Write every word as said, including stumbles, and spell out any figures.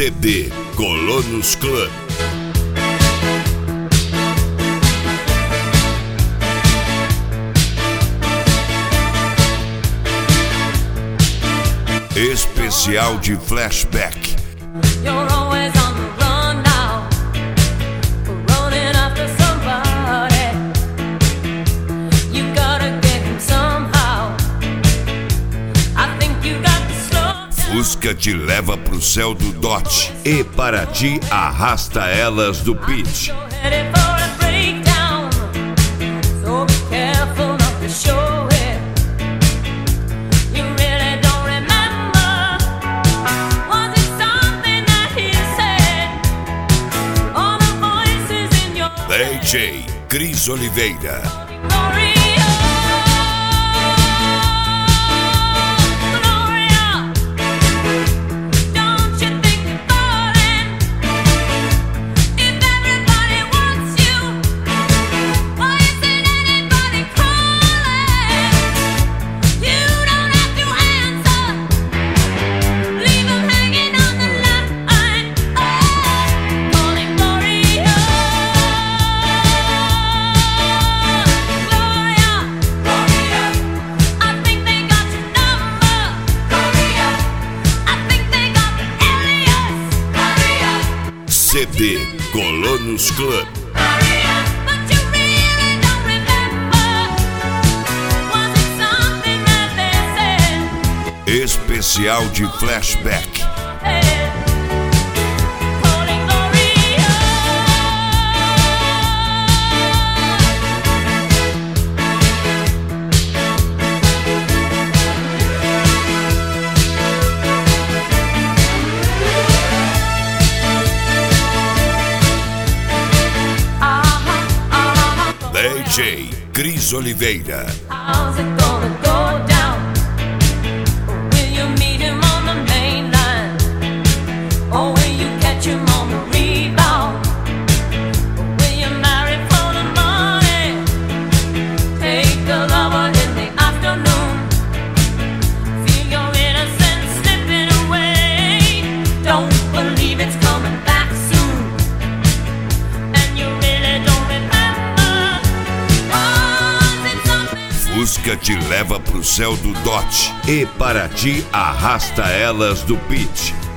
C D Colonos Club. Especial de flashback. Fusca te leva pro céu do dote e para ti arrasta elas do pit. D J Cris Oliveira. C D Colonos Club. Especial de flashback. D J Cris Oliveira. How's it gonna go down? Will you meet him on the main line? Or will you catch him on the rebound? Or will you marry for the money? Take a lover in the afternoon. Feel your innocence slipping away. Don't believe it's coming back soon. And you really don't remember. Fusca te leva pro céu do dote e para ti arrasta elas do pit.